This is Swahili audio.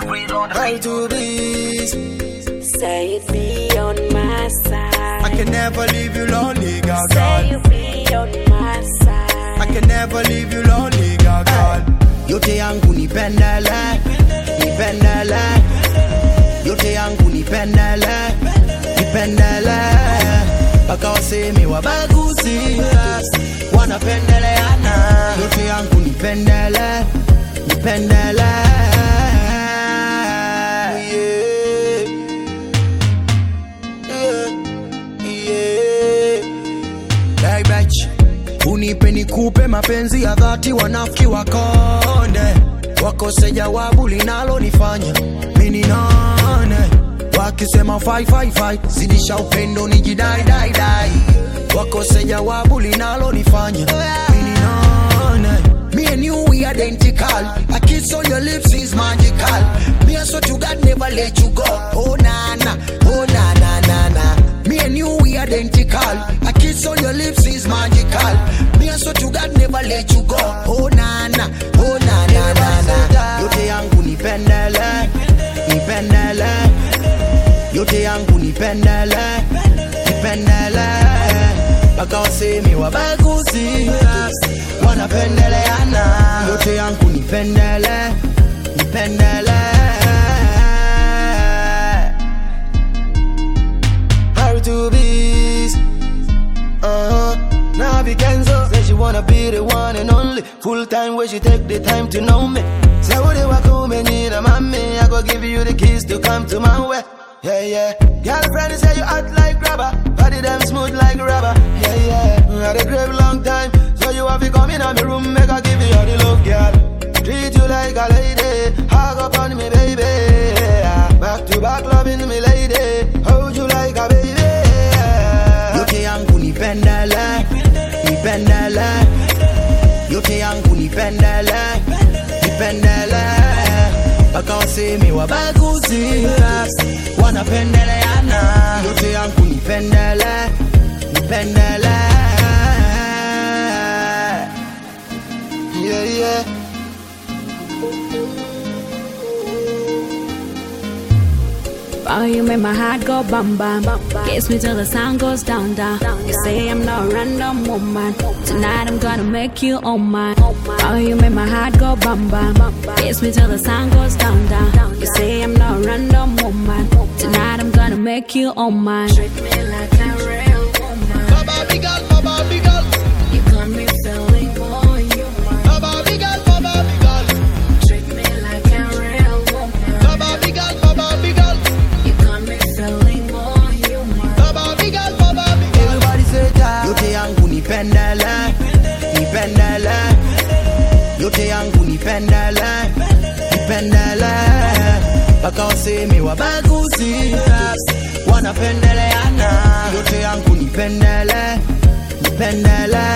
How to be? Say it be on my side. I can never leave you lonely, girl. Say you be on my side. I can never leave you lonely, girl. Yote yangu nipendele, nipendele. Yote yangu nipendele, nipendele. Paka waseme wabaguzi, wanapendeleana. Yote yangu nipendele, nipendele. Unipe nikupe mapenzi ya dhati, wanafiki wakonde wakose jawabu linalo nifanya mini nane. Wakisema fai fai fai, zidisha upendo nijidai dai dai. Wakose jawabu linalo nifanya mini nane. Me and you we identical, a kiss on your lips is magical. Me and so to God never let you go. Oh na na, oh na na na na. Me and you we identical, a kiss on your lips is magical. Me and so to God never let you go. Oh na na, oh na na na na. Yote yangu nipendele, nipendele. Yote yangu nipendele, nipendele. Paka waseme wabaguzi, wanapendeleana. Yote yangu nipendele, nipendele. How to be? Now be Kenzo. Say she wanna be the one and only. Full time where she take the time to know me. Say what you want to need a mommy. I go give you the keys to come to my way. Yeah, yeah. Girlfriend say you act like grabber. Body them smooth like rubber. Yeah, yeah. Had a grave long time. So you have to come in my room. Make I give you all the love, girl. Treat you like a lady. Hug up on me, baby. Back to back loving me, lady. Hold you like a baby. Yote yangu nipendele, nipendele. Yote yangu nipendele, nipendele. Paka waseme wabaguzi, wanapendeleana. Yote yangu nipendele, nipendele. Yeah, yeah. Oh, you make my heart go bum bum. Kiss me till the sound goes down down. You say I'm not a random woman. Tonight I'm gonna make you all mine. Oh, you make my heart go bum bum. Kiss me till the sound goes down down. You say I'm not a random woman. Tonight I'm gonna make you all mine. Treat me like a real woman. Baba girl, Baba girl. You got me feeling more human. Baba girl. Treat me like a real woman. Baba girl. You got me feeling more human. Baba girl. Everybody say that. Yote yangu nipendele, nipendele. Yote yangu nipendele, nipendele. Paka waseme wabaguzi, wanapendeleana. Yote yangu nipendele, nipendele.